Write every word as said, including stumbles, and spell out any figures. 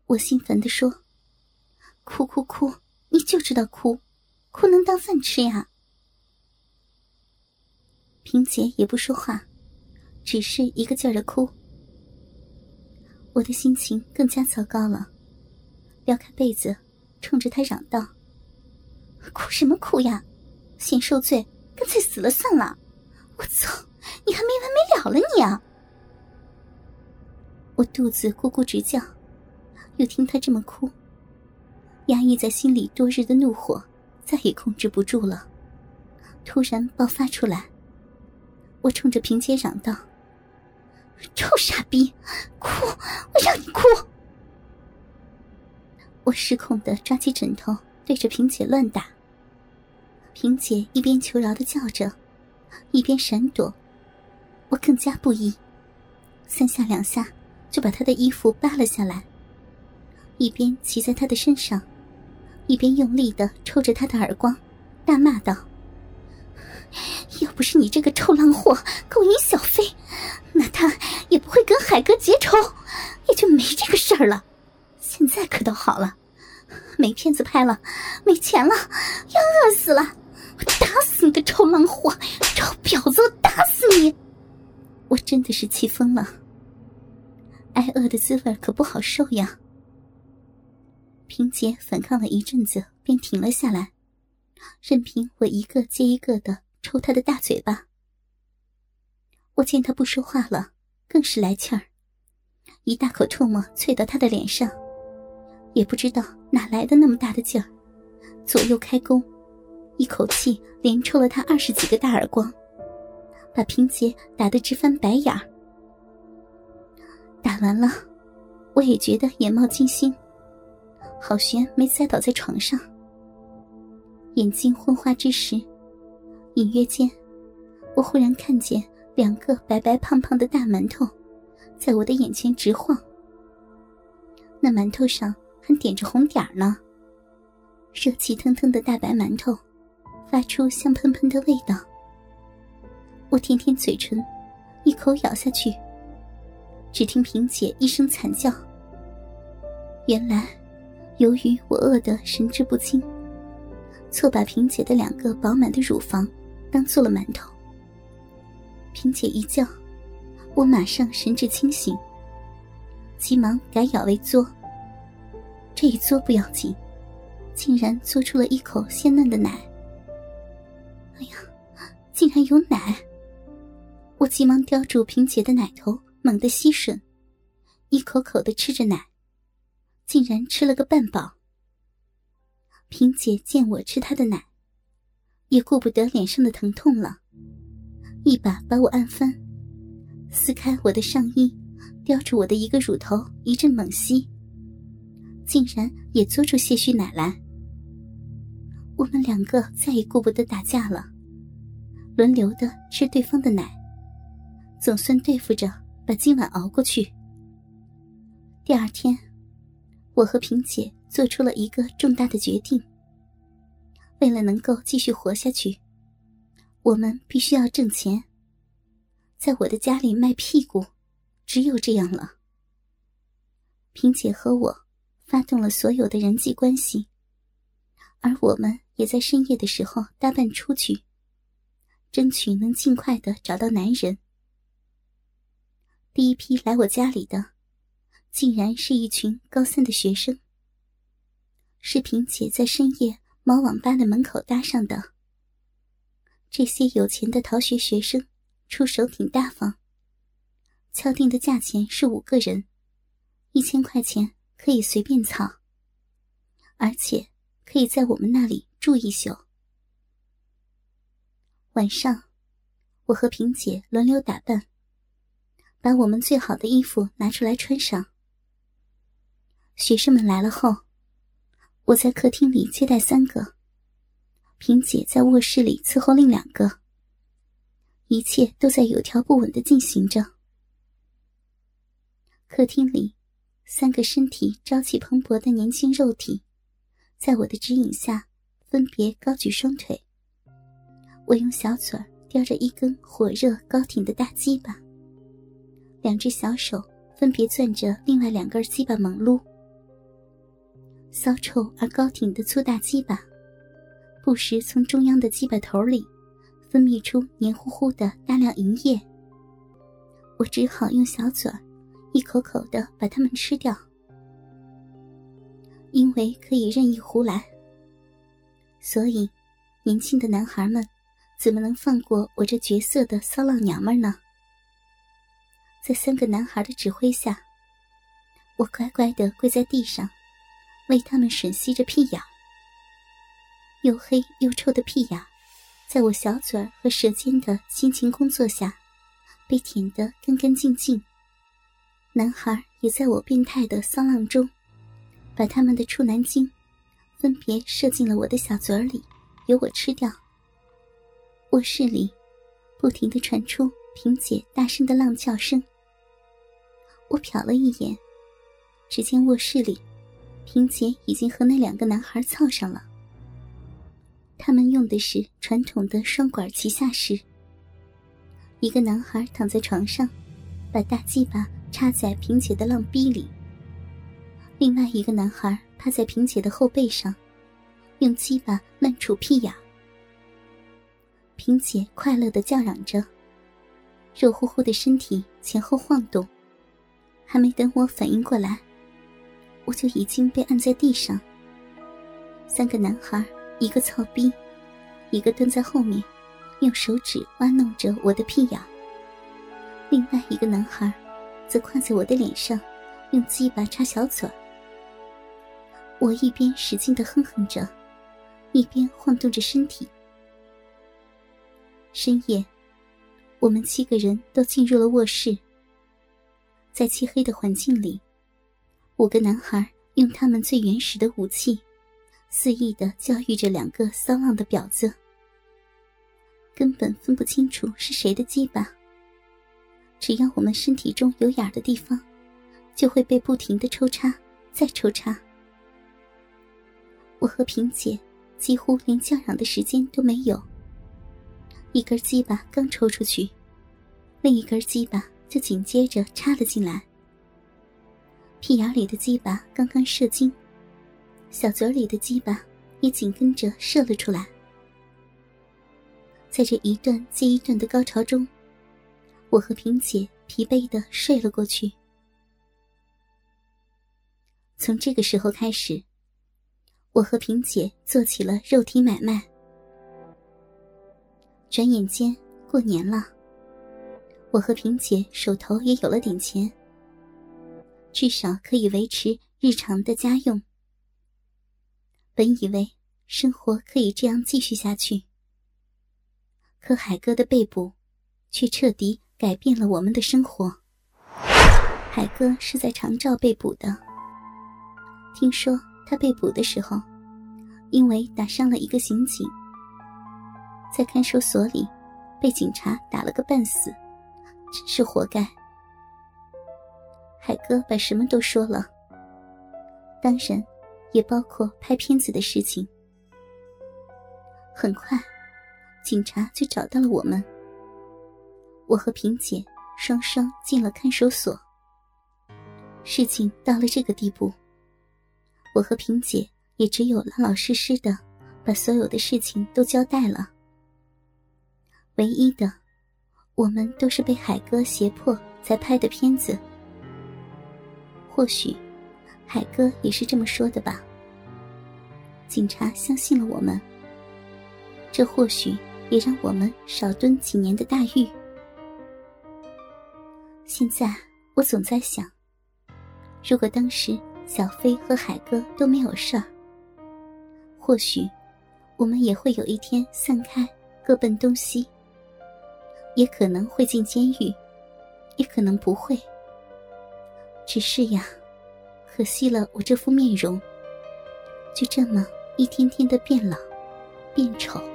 我心烦地说：哭哭哭，你就知道哭，哭能当饭吃呀。萍姐也不说话，只是一个劲儿地哭。我的心情更加糟糕了，撩开被子冲着她嚷道：哭什么哭呀，先受罪，干脆死了算了，我操，你还没完没了了你啊！我肚子咕咕直叫，又听她这么哭，压抑在心里多日的怒火再也控制不住了，突然爆发出来。我冲着萍姐嚷道：臭傻逼，哭，我让你哭！我失控地抓起枕头对着萍姐乱打，萍姐一边求饶地叫着，一边闪躲。我更加不依，三下两下就把她的衣服扒了下来，一边骑在她的身上，一边用力地抽着她的耳光，大骂道：要不是你这个臭浪货勾引小飞，那他也不会跟海哥结仇，也就没这个事儿了。现在可倒好了，没片子拍了，没钱了，要饿死了，我打死你个臭浪货，臭婊子，我打死你！我真的是气疯了，挨饿的滋味可不好受呀。萍姐反抗了一阵子便停了下来，任凭我一个接一个的抽她的大嘴巴。我见她不说话了，更是来气儿，一大口唾沫啐到她的脸上，也不知道哪来的那么大的劲儿，左右开弓，一口气连抽了她二十几个大耳光，把萍姐打得直翻白眼儿。打完了，我也觉得眼冒金星，好悬没栽倒在床上。眼睛昏花之时，隐约间我忽然看见两个白白胖胖的大馒头在我的眼前直晃，那馒头上还点着红点儿呢，热气腾腾的大白馒头发出香喷喷的味道。我舔舔嘴唇，一口咬下去，只听萍姐一声惨叫。原来由于我饿得神志不清，错把萍姐的两个饱满的乳房当做了馒头。萍姐一叫，我马上神志清醒，急忙改咬为嘬。这一嘬不要紧，竟然嘬出了一口鲜嫩的奶。哎呀，竟然有奶！我急忙叼住萍姐的奶头猛地吸吮，一口口地吃着奶，竟然吃了个半饱。萍姐见我吃她的奶，也顾不得脸上的疼痛了，一把把我按翻，撕开我的上衣，叼住我的一个乳头一阵猛吸，竟然也嘬出些许奶来。我们两个再也顾不得打架了，轮流的吃对方的奶，总算对付着把今晚熬过去。第二天，我和萍姐做出了一个重大的决定。为了能够继续活下去，我们必须要挣钱，在我的家里卖屁股，只有这样了。萍姐和我发动了所有的人际关系，而我们也在深夜的时候搭伴出去，争取能尽快的找到男人。第一批来我家里的竟然是一群高三的学生，是萍姐在深夜毛网吧的门口搭上的。这些有钱的逃学学生出手挺大方，敲定的价钱是五个人，一千块钱可以随便操，而且可以在我们那里住一宿。晚上，我和萍姐轮流打扮，把我们最好的衣服拿出来穿上。学生们来了后，我在客厅里接待三个，萍姐在卧室里伺候另两个，一切都在有条不紊地进行着。客厅里，三个身体朝气蓬勃的年轻肉体，在我的指引下分别高举双腿。我用小嘴儿叼着一根火热高挺的大鸡巴，两只小手分别攥着另外两根鸡巴猛撸。 骚臭而高挺的粗大鸡巴，不时从中央的鸡巴头里分泌出黏糊糊的大量银液。我只好用小嘴一口口地把它们吃掉。因为可以任意胡来，所以年轻的男孩们怎么能放过我这绝色的骚浪娘们呢？在三个男孩的指挥下，我乖乖地跪在地上，为他们吮吸着屁眼。又黑又臭的屁眼，在我小嘴和舌尖的辛勤工作下，被舔得干干净净。男孩也在我变态的骚浪中，把他们的处男精分别射进了我的小嘴里，由我吃掉。卧室里不停地传出萍姐大声的浪叫声。我瞟了一眼，只见卧室里萍姐已经和那两个男孩凑上了。他们用的是传统的双管齐下式，一个男孩躺在床上，把大鸡巴插在萍姐的浪逼里，另外一个男孩趴在萍姐的后背上，用鸡巴乱杵屁眼。萍姐快乐地叫嚷着，肉乎乎的身体前后晃动，还没等我反应过来，我就已经被按在地上。三个男孩，一个操逼，一个蹲在后面，用手指挖弄着我的屁眼，另外一个男孩则跨在我的脸上，用鸡巴插小嘴。我一边使劲地哼哼着，一边晃动着身体。深夜，我们七个人都进入了卧室。在漆黑的环境里，五个男孩用他们最原始的武器，肆意地教育着两个骚浪的婊子。根本分不清楚是谁的鸡巴，只要我们身体中有眼的地方，就会被不停地抽插，再抽插。我和萍姐几乎连叫嚷的时间都没有，一根鸡巴刚抽出去，另一根鸡巴就紧接着插了进来。屁眼里的鸡巴刚刚射精，小嘴里的鸡巴也紧跟着射了出来。在这一段接一段的高潮中，我和萍姐疲惫地睡了过去。从这个时候开始，我和萍姐做起了肉体买卖。转眼间过年了，我和萍姐手头也有了点钱，至少可以维持日常的家用。本以为生活可以这样继续下去，可海哥的被捕却彻底改变了我们的生活。海哥是在长照被捕的，听说他被捕的时候，因为打伤了一个刑警，在看守所里被警察打了个半死，真是活该。海哥把什么都说了，当然也包括拍片子的事情。很快警察就找到了我们，我和萍姐双双进了看守所。事情到了这个地步，我和萍姐也只有老老实实的把所有的事情都交代了。唯一的，我们都是被海哥胁迫才拍的片子。或许海哥也是这么说的吧。警察相信了我们，这或许也让我们少蹲几年的大狱。现在我总在想，如果当时小飞和海哥都没有事儿，或许我们也会有一天散开，各奔东西，也可能会进监狱，也可能不会。只是呀，可惜了我这副面容，就这么一天天的变老变丑。